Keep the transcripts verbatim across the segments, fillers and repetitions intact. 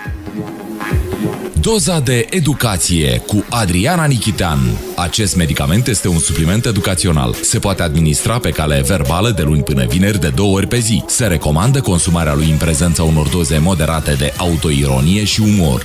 Doza de educație cu Adriana Nichitean. Acest medicament este un supliment educațional. Se poate administra pe cale verbală de luni până vineri de două ori pe zi. Se recomandă consumarea lui în prezența unor doze moderate de autoironie și umor.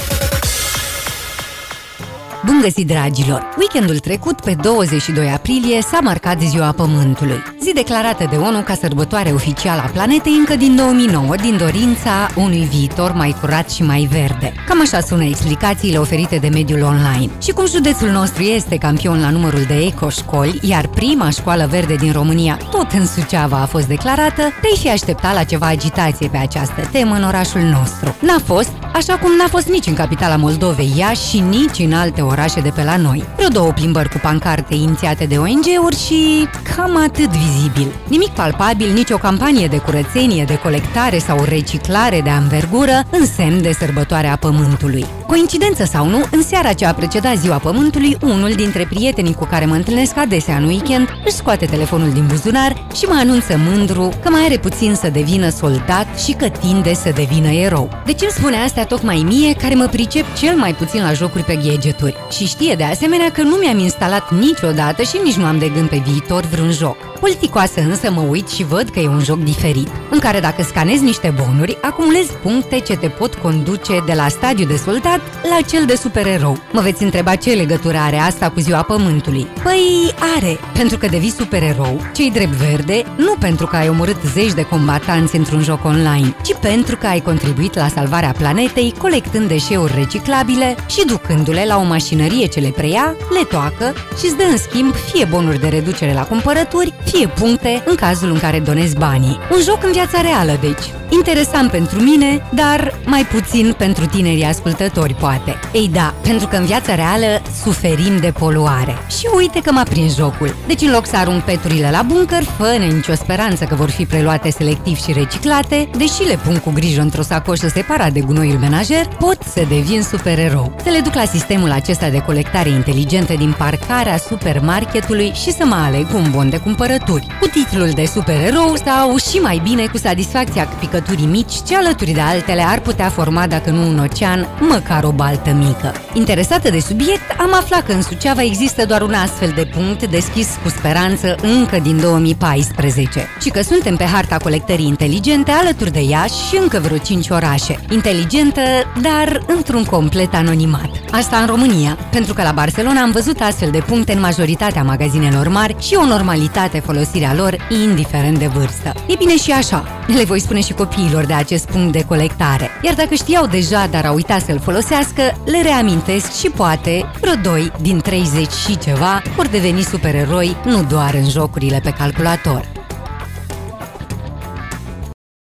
Bun găsit, dragilor! Weekendul trecut, pe douăzeci și doi aprilie, s-a marcat Ziua Pământului. Zi declarată de ONU ca sărbătoare oficială a planetei încă din două mii nouă, din dorința unui viitor mai curat și mai verde. Cam așa sună explicațiile oferite de mediul online. Și cum județul nostru este campion la numărul de ecoșcoli, iar prima școală verde din România tot în Suceava a fost declarată, te-ai fi așteptat la ceva agitație pe această temă în orașul nostru. N-a fost, așa cum n-a fost nici în capitala Moldovei, Iași, și nici în alte orașe de pe la noi. Vreo două plimbări cu pancarte inițiate de O N G-uri și cam atât vizibil. Nimic palpabil, nici o campanie de curățenie, de colectare sau reciclare de anvergură în semn de sărbătoarea Pământului. Coincidență sau nu, în seara ce a precedat Ziua Pământului, unul dintre prietenii cu care mă întâlnesc adesea în weekend își scoate telefonul din buzunar și mă anunță mândru că mai are puțin să devină soldat și că tinde să devină erou. De ce îmi spune astea tocmai mie, care mă pricep cel mai puțin la jocuri pe gadgeturi? Și știe de asemenea că nu mi-am instalat niciodată și nici nu am de gând pe viitor vreun joc. Politicoasă însă mă uit și văd că e un joc diferit, în care dacă scanezi niște bonuri, acumulezi puncte ce te pot conduce de la stadiu de soldat la cel de supererou. Mă veți întreba ce legătură are asta cu Ziua Pământului. Păi are, pentru că devii supererou, ce-i drept verde, nu pentru că ai omorât zeci de combatanți într-un joc online, ci pentru că ai contribuit la salvarea planetei, colectând deșeuri reciclabile și ducându-le la o mașinărie ce le preia, le toacă și îți dă în schimb fie bonuri de reducere la cumpărături, fie puncte în cazul în care donezi banii. Un joc în viața reală, deci. Interesant pentru mine, dar mai puțin pentru tinerii ascultători, poate. Ei da, pentru că în viața reală suferim de poluare. Și uite că m-a prins jocul. Deci în loc să arunc peturile la bunker, fără nicio speranță că vor fi preluate selectiv și reciclate, deși le pun cu grijă într-o sacoșă separat de gunoiul menajer, pot să devin supererou. Să le duc la sistemul acesta de colectare inteligentă din parcarea supermarketului și să mă aleg un bon de cumpărături, cu titlul de supererou sau, și mai bine, cu satisfacția picăturii mici ce alături de altele ar putea forma, dacă nu un ocean, măcar o baltă mică. Interesată de subiect, am aflat că în Suceava există doar un astfel de punct deschis cu speranță încă din două mii paisprezece și că suntem pe harta colectării inteligente alături de Iași și încă vreo cinci orașe. Inteligentă, dar într-un complet anonimat. Asta în România, pentru că la Barcelona am văzut astfel de puncte în majoritatea magazinelor mari și o normalitate folosirea lor, indiferent de vârstă. E bine și așa, le voi spune și copiilor de acest punct de colectare. Iar dacă știau deja, dar au uitat să-l folosească, le reamintesc și poate vreo doi din treizeci și ceva vor deveni supereroi, nu doar în jocurile pe calculator.